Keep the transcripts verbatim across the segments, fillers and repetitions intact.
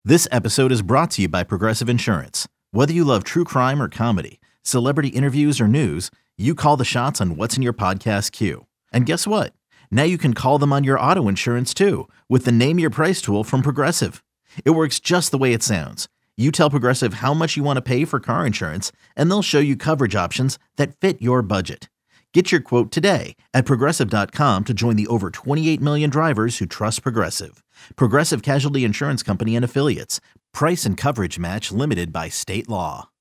This episode is brought to you by Progressive Insurance. Whether you love true crime or comedy, celebrity interviews or news, you call the shots on what's in your podcast queue. And guess what? Now you can call them on your auto insurance too with the Name Your Price tool from Progressive. It works just the way it sounds. You tell Progressive how much you want to pay for car insurance, and they'll show you coverage options that fit your budget. Get your quote today at progressive dot com to join the over twenty-eight million drivers who trust Progressive. Progressive Casualty Insurance Company and Affiliates. Price and coverage match limited by state law.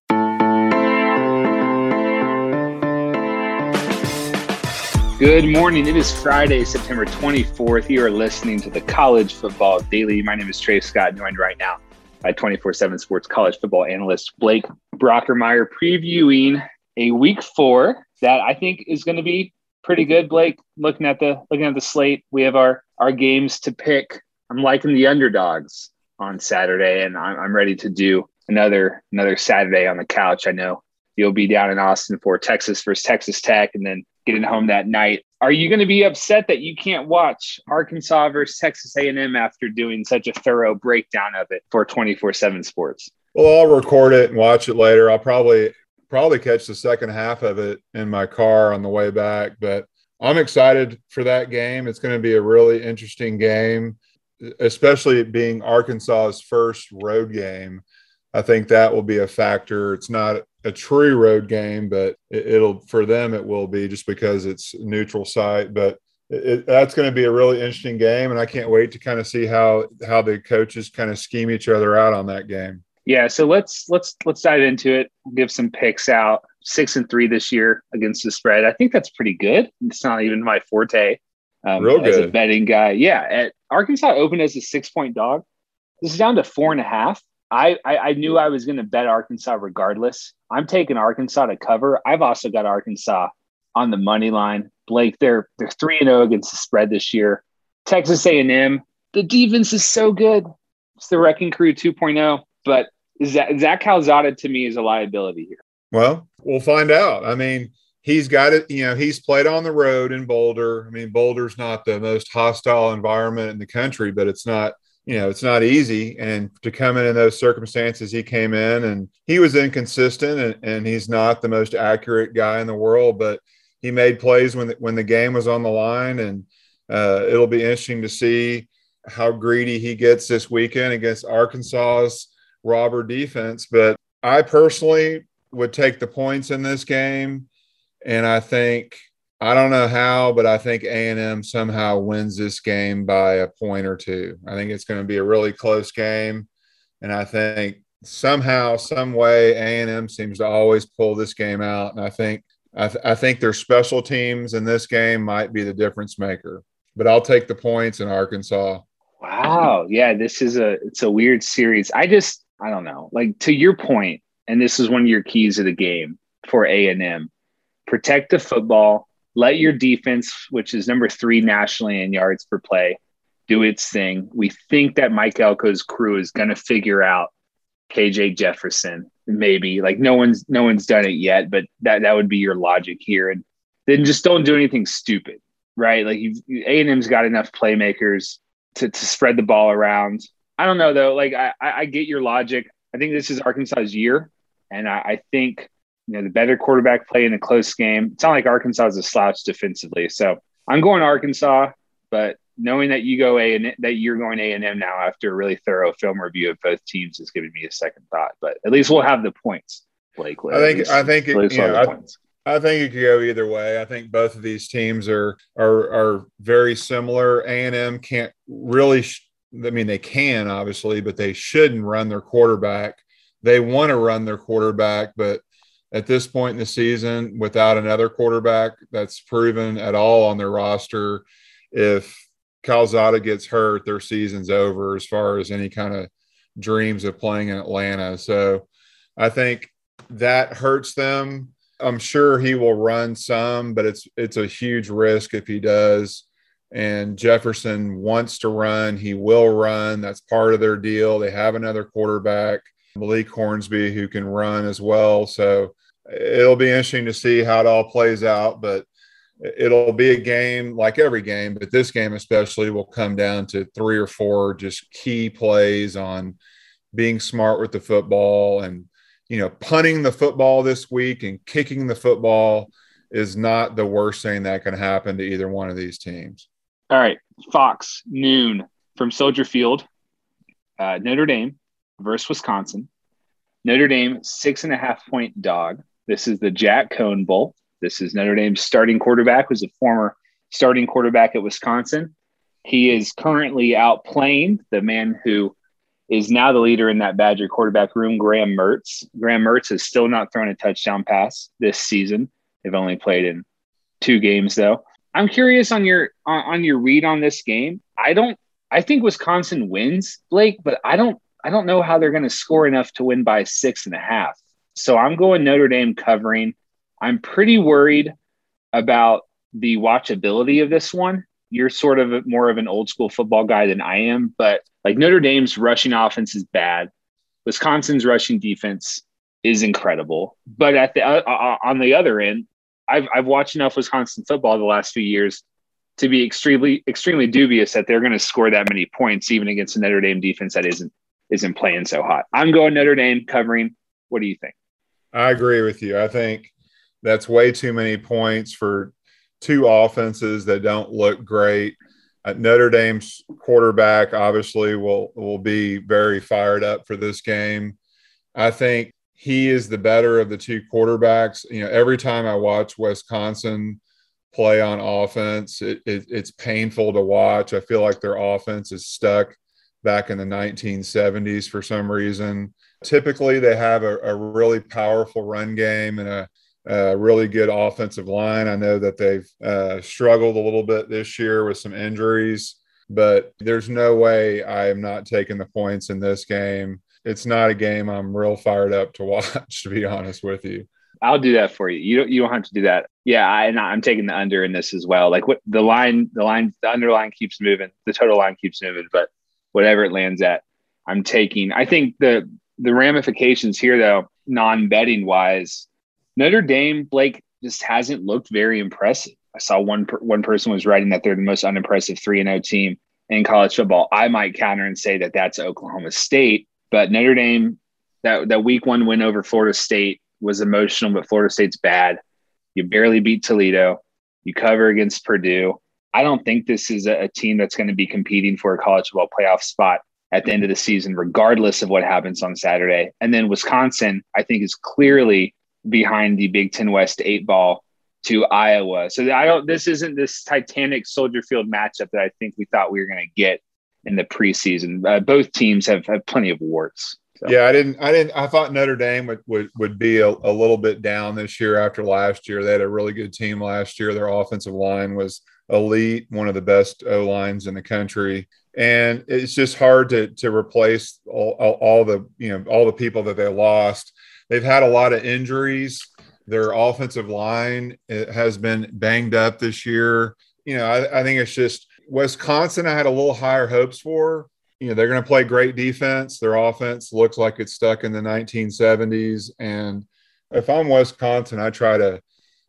Good morning. It is Friday, September twenty-fourth. You are listening to the College Football Daily. My name is Trey Scott, joined right now by twenty-four seven Sports college football analyst Blake Brockermeyer, previewing a week four that I think is going to be pretty good. Blake, looking at the looking at the slate, we have our our games to pick. I'm liking the underdogs on Saturday, and I'm, I'm ready to do another another Saturday on the couch. I know you'll be down in Austin for Texas versus Texas Tech, and then getting home that night. Are you going to be upset that you can't watch Arkansas versus Texas A and M after doing such a thorough breakdown of it for twenty-four seven Sports? Well, I'll record it and watch it later. I'll probably probably catch the second half of it in my car on the way back, but I'm excited for that game. It's going to be a really interesting game, especially it being Arkansas's first road game. I think that will be a factor. It's not a true road game, but it, it'll for them it will be just because it's a neutral site. But it, it, that's going to be a really interesting game, and I can't wait to kind of see how how the coaches kind of scheme each other out on that game. Yeah, so let's let's let's dive into it. Give some picks out. Six and three this year against the spread. I think that's pretty good. It's not even my forte um, Real as good. a betting guy. Yeah, at Arkansas opened as a six-point dog. This is down to four and a half. I, I, I knew I was going to bet Arkansas regardless. I'm taking Arkansas to cover. I've also got Arkansas on the money line. Blake, they're they're three and zero against the spread this year. Texas A and M, the defense is so good. It's the Wrecking Crew two point oh. But Zach, Zach Calzada to me is a liability here. Well, we'll find out. I mean, he's got it. You know, he's played on the road in Boulder. I mean, Boulder's not the most hostile environment in the country, but it's not. You know, it's not easy. And to come in in those circumstances, he came in and he was inconsistent and, and he's not the most accurate guy in the world, but he made plays when the, when the game was on the line. And uh, it'll be interesting to see how greedy he gets this weekend against Arkansas's robber defense. But I personally would take the points in this game. And I think – I don't know how, but I think A and M somehow wins this game by a point or two. I think it's going to be a really close game. And I think somehow, some way, A and M seems to always pull this game out. And I think I, th- I think their special teams in this game might be the difference maker. But I'll take the points in Arkansas. Wow. Yeah, this is a it's a weird series. I just I don't know. Like, to your point, and this is one of your keys of the game for A and M, protect the football. Let your defense, which is number three nationally in yards per play, do its thing. We think that Mike Elko's crew is going to figure out K J Jefferson, maybe. Like, no one's no one's done it yet, but that, that would be your logic here. And then just don't do anything stupid, right? Like, you've, A and M's got enough playmakers to, to spread the ball around. I don't know, though. Like, I, I get your logic. I think this is Arkansas's year, and I, I think – you know, the better quarterback play in a close game. It's not like Arkansas is a slouch defensively. So I'm going Arkansas, but knowing that you go A and that you're going A and M now after a really thorough film review of both teams is giving me a second thought. But at least we'll have the points, Blake. I think least, I think it, you know, I, I think it could go either way. I think both of these teams are are are very similar. A and M can't really. Sh- I mean, they can obviously, but they shouldn't run their quarterback. They want to run their quarterback, but at this point in the season, without another quarterback that's proven at all on their roster, if Calzada gets hurt, their season's over as far as any kind of dreams of playing in Atlanta. So I think that hurts them. I'm sure he will run some, but it's it's a huge risk if he does. And Jefferson wants to run. He will run. That's part of their deal. They have another quarterback, Malik Hornsby, who can run as well. So it'll be interesting to see how it all plays out, but it'll be a game like every game, but this game especially will come down to three or four just key plays on being smart with the football and, you know, punting the football this week and kicking the football is not the worst thing that can happen to either one of these teams. All right. Fox, noon from Soldier Field, uh, Notre Dame versus Wisconsin. Notre Dame, six and a half point dog. This is the Jack Cohn Bowl. This is Notre Dame's starting quarterback, who's a former starting quarterback at Wisconsin. He is currently out playing the man who is now the leader in that Badger quarterback room, Graham Mertz. Graham Mertz has still not thrown a touchdown pass this season. They've only played in two games, though. I'm curious on your on, on your read on this game. I don't. I think Wisconsin wins, Blake, but I don't. I don't know how they're going to score enough to win by six and a half. So I'm going Notre Dame covering. I'm pretty worried about the watchability of this one. You're sort of more of an old school football guy than I am, but like Notre Dame's rushing offense is bad. Wisconsin's rushing defense is incredible. But at the uh, on the other end, I've I've watched enough Wisconsin football the last few years to be extremely extremely dubious that they're going to score that many points, even against a Notre Dame defense that isn't isn't playing so hot. I'm going Notre Dame covering. What do you think? I agree with you. I think that's way too many points for two offenses that don't look great. Uh, Notre Dame's quarterback obviously will will be very fired up for this game. I think he is the better of the two quarterbacks. You know, every time I watch Wisconsin play on offense, it, it, it's painful to watch. I feel like their offense is stuck back in the nineteen seventies for some reason. Typically, they have a, a really powerful run game and a, a really good offensive line. I know that they've uh, struggled a little bit this year with some injuries, but there's no way I am not taking the points in this game. It's not a game I'm real fired up to watch, to be honest with you. I'll do that for you. You don't. You don't have to do that. Yeah, I, and I'm taking the under in this as well. Like what the line, the line, the underline keeps moving. The total line keeps moving, but whatever it lands at, I'm taking. I think the the ramifications here, though, non-betting wise, Notre Dame, Blake, just hasn't looked very impressive. I saw one one person was writing that they're the most unimpressive three and oh team in college football. I might counter and say that that's Oklahoma State, but Notre Dame, that that week one win over Florida State was emotional, but Florida State's bad. You barely beat Toledo. You cover against Purdue. I don't think this is a, a team that's going to be competing for a college football playoff spot at the end of the season, regardless of what happens on Saturday. And then Wisconsin, I think, is clearly behind the Big Ten West eight ball to Iowa. So I don't. This isn't this Titanic Soldier Field matchup that I think we thought we were going to get in the preseason. Uh, both teams have, have plenty of warts. So. Yeah, I didn't. I didn't. I thought Notre Dame would would, would be a, a little bit down this year after last year. They had a really good team last year. Their offensive line was elite, one of the best O lines in the country, and it's just hard to to replace all, all, all the you know all the people that they lost. They've had a lot of injuries. Their offensive line has been banged up this year. You know, I, I think it's just Wisconsin. I had a little higher hopes for. You know, they're going to play great defense. Their offense looks like it's stuck in the nineteen seventies. And if I'm Wisconsin, I try to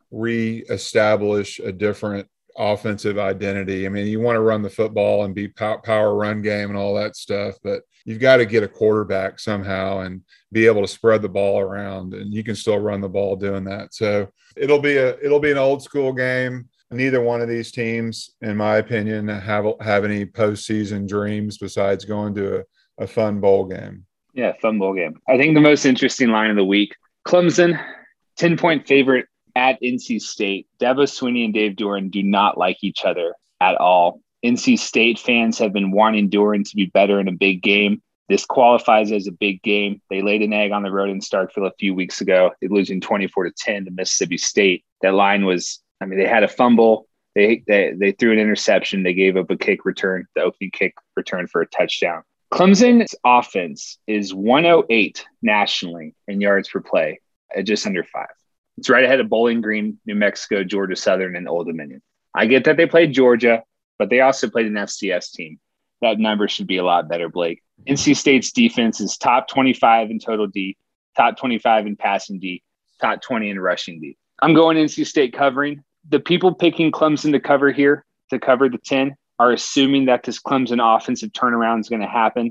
reestablish a different offensive identity. I mean, you want to run the football and be power run game and all that stuff, but you've got to get a quarterback somehow and be able to spread the ball around, and you can still run the ball doing that. So it'll be a it'll be an old school game. Neither one of these teams, in my opinion, have have any postseason dreams besides going to a, a fun bowl game. Yeah, fun bowl game. I think the most interesting line of the week, Clemson, ten-point favorite at N C State. Dabo Swinney and Dave Doeren do not like each other at all. N C State fans have been wanting Doeren to be better in a big game. This qualifies as a big game. They laid an egg on the road in Starkville a few weeks ago. They're losing twenty-four to ten to Mississippi State. That line was – I mean, they had a fumble. They, they they threw an interception. They gave up a kick return, the opening kick return for a touchdown. Clemson's offense is one oh eight nationally in yards per play at just under five. It's right ahead of Bowling Green, New Mexico, Georgia Southern, and Old Dominion. I get that they played Georgia, but they also played an F C S team. That number should be a lot better, Blake. N C State's defense is top twenty-five in total D, top twenty-five in passing D, top twenty in rushing D. I'm going N C State covering. The people picking Clemson to cover here, to cover the ten, are assuming that this Clemson offensive turnaround is going to happen.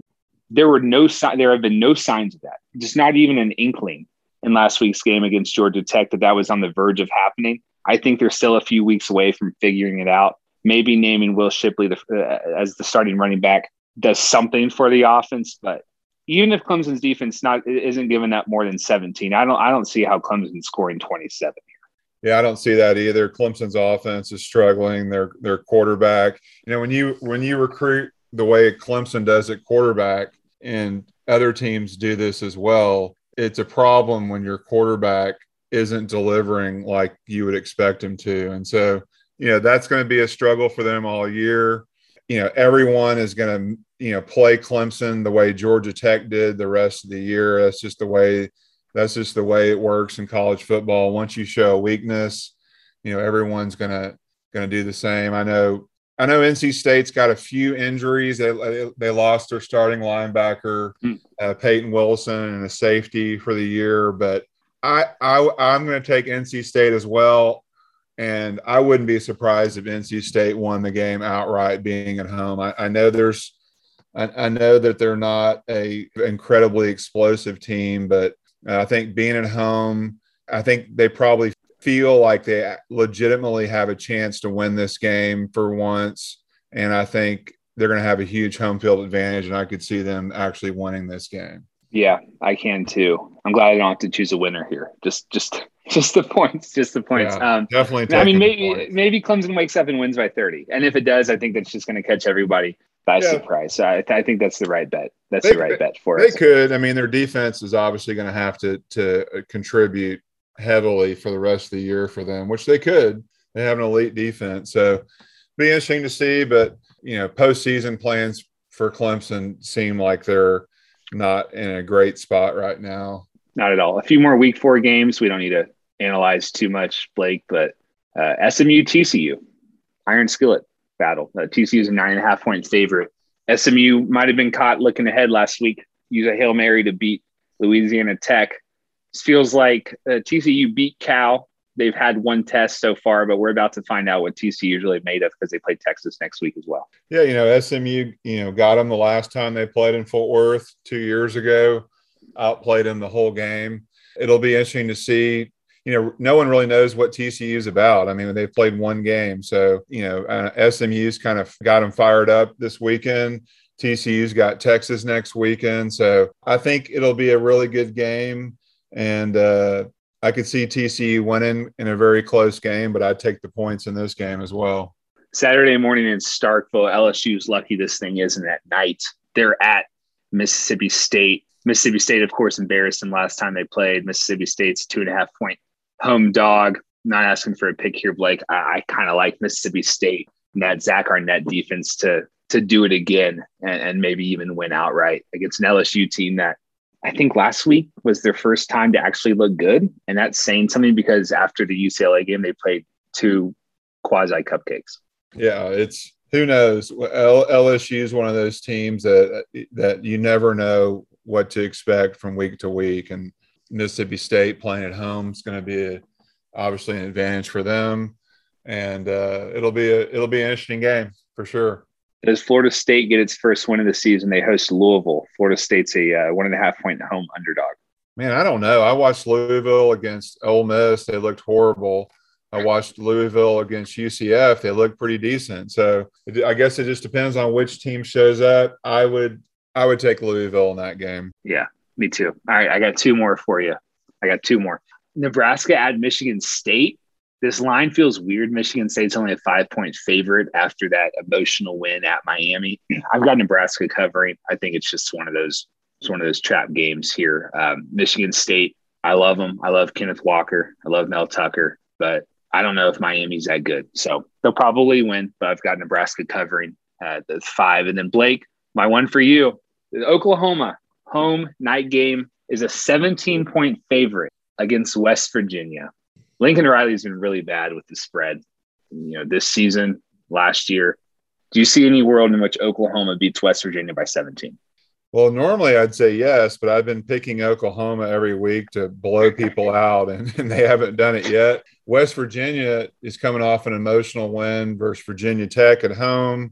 There were no si- there have been no signs of that. Just not even an inkling in last week's game against Georgia Tech that that was on the verge of happening. I think they're still a few weeks away from figuring it out. Maybe naming Will Shipley the, uh, as the starting running back does something for the offense, but even if Clemson's defense not isn't giving up more than seventeen, I don't I don't see how Clemson's scoring twenty-seven here. Yeah, I don't see that either. Clemson's offense is struggling. Their their quarterback, you know, when you when you recruit the way Clemson does at quarterback, and other teams do this as well, it's a problem when your quarterback isn't delivering like you would expect him to. And so, you know, that's going to be a struggle for them all year. You know, everyone is going to, you know, play Clemson the way Georgia Tech did the rest of the year. That's just the way, that's just the way it works in college football. Once you show a weakness, you know, everyone's going to, going to do the same. I know, I know N C State's got a few injuries. They, they lost their starting linebacker, uh, Peyton Wilson, and a safety for the year, but I, I, I'm going to take N C State as well. And I wouldn't be surprised if N C State won the game outright being at home. I, I know there's, I, I know that they're not a incredibly explosive team, but I think being at home, I think they probably feel like they legitimately have a chance to win this game for once. And I think they're going to have a huge home field advantage, and I could see them actually winning this game. Yeah, I can too. I'm glad I don't have to choose a winner here. Just, just, just the points, just the points. Yeah, um, definitely. I mean, maybe, maybe Clemson wakes up and wins by thirty, and if it does, I think that's just going to catch everybody by yeah. surprise. So I, I think that's the right bet. That's they, the right bet for they us. They could. I mean, their defense is obviously going to have to to contribute heavily for the rest of the year for them, which they could. They have an elite defense, so be interesting to see. But you know, postseason plans for Clemson seem like they're not in a great spot right now. Not at all. A few more week four games. We don't need to analyze too much, Blake, but uh, S M U T C U, Iron Skillet battle. Uh, T C U is a nine and a half point favorite. S M U might have been caught looking ahead last week, use a Hail Mary to beat Louisiana Tech. This feels like uh, T C U beat Cal. They've had one test so far, but we're about to find out what T C U is really made of because they play Texas next week as well. Yeah, you know, S M U, you know, got them the last time they played in Fort Worth two years ago, outplayed them the whole game. It'll be interesting to see. You know, no one really knows what T C U is about. I mean, they've played one game. So, you know, uh, S M U's kind of got them fired up this weekend. T C U's got Texas next weekend. So I think it'll be a really good game. And, uh, I could see T C U winning in a very close game, but I'd take the points in this game as well. Saturday morning in Starkville, L S U's lucky this thing isn't at night. They're at Mississippi State. Mississippi State, of course, embarrassed them last time they played. Mississippi State's two and a half point home dog. Not asking for a pick here, Blake. I, I kind of like Mississippi State and that Zach Arnett defense to to do it again and, and maybe even win outright against an L S U team that I think last week was their first time to actually look good. And that's saying something because after the U C L A game, they played two quasi cupcakes. Yeah, it's who knows. L S U is one of those teams that that you never know what to expect from week to week. And Mississippi State playing at home is going to be a, obviously an advantage for them. And uh, it'll be a it'll be an interesting game for sure. Does Florida State get its first win of the season? They host Louisville. Florida State's a uh, one and a half point home underdog. Man, I don't know. I watched Louisville against Ole Miss. They looked horrible. I watched Louisville against U C F. They looked pretty decent. So I guess it just depends on which team shows up. I would I would take Louisville in that game. Yeah, me too. All right, I got two more for you. I got two more. Nebraska at Michigan State. This line feels weird. Michigan State's only a five-point favorite after that emotional win at Miami. I've got Nebraska covering. I think it's just one of those it's one of those trap games here. Um, Michigan State, I love them. I love Kenneth Walker. I love Mel Tucker. But I don't know if Miami's that good. So they'll probably win, but I've got Nebraska covering uh, the five. And then, Blake, my one for you, Oklahoma home night game is a seventeen-point favorite against West Virginia. Lincoln Riley's been really bad with the spread, you know, this season, last year. Do you see any world in which Oklahoma beats West Virginia by seventeen? Well, normally I'd say yes, but I've been picking Oklahoma every week to blow people out, and, and they haven't done it yet. West Virginia is coming off an emotional win versus Virginia Tech at home.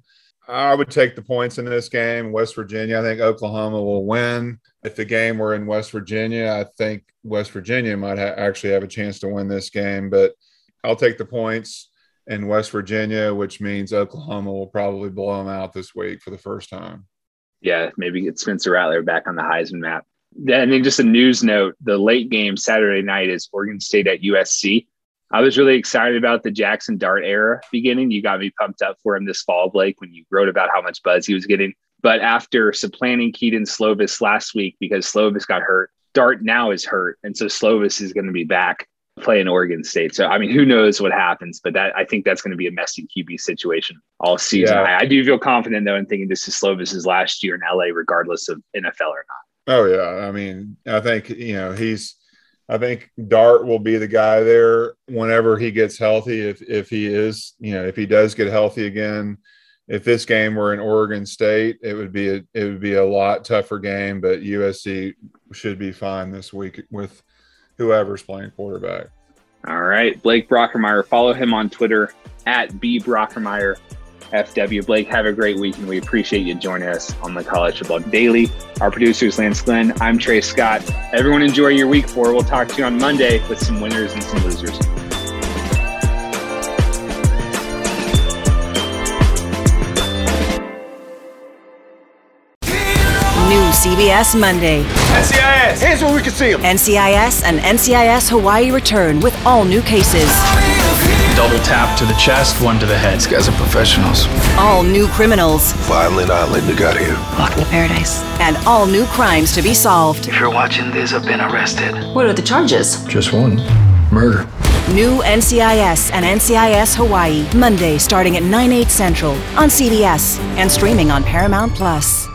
I would take the points in this game. West Virginia, I think Oklahoma will win. If the game were in West Virginia, I think West Virginia might ha- actually have a chance to win this game. But I'll take the points in West Virginia, which means Oklahoma will probably blow them out this week for the first time. Yeah, maybe get Spencer Rattler back on the Heisman map. And then just a news note, the late game Saturday night is Oregon State at U S C. I was really excited about the Jackson Dart era beginning. You got me pumped up for him this fall, Blake, when you wrote about how much buzz he was getting. But after supplanting Keaton Slovis last week because Slovis got hurt, Dart now is hurt. And so Slovis is going to be back playing Oregon State. So, I mean, who knows what happens, but that I think that's going to be a messy Q B situation all season. Yeah. I, I do feel confident, though, in thinking this is Slovis's last year in L A, regardless of N F L or not. Oh, yeah. I mean, I think, you know, he's – I think Dart will be the guy there whenever he gets healthy. If if he is, you know, if he does get healthy again, if this game were in Oregon State, it would be a, it would be a lot tougher game. But U S C should be fine this week with whoever's playing quarterback. All right, Blake Brockermeyer. Follow him on Twitter at B Brockermeyer F W. Blake, have a great week, and we appreciate you joining us on the College Football Daily. Our producer is Lance Glenn. I'm Trey Scott. Everyone enjoy your week four. We'll talk to you on Monday with some winners and some losers. New C B S Monday. N C I S, here's where we can see them. N C I S and N C I S Hawaii return with all new cases. Double tap to the chest, one to the head. These guys are professionals. All new criminals. Violent island they got here. Welcome to paradise. And all new crimes to be solved. If you're watching this, I've been arrested. What are the charges? Just one. Murder. New N C I S and N C I S Hawaii. Monday starting at nine, eight Central on C B S and streaming on Paramount Plus.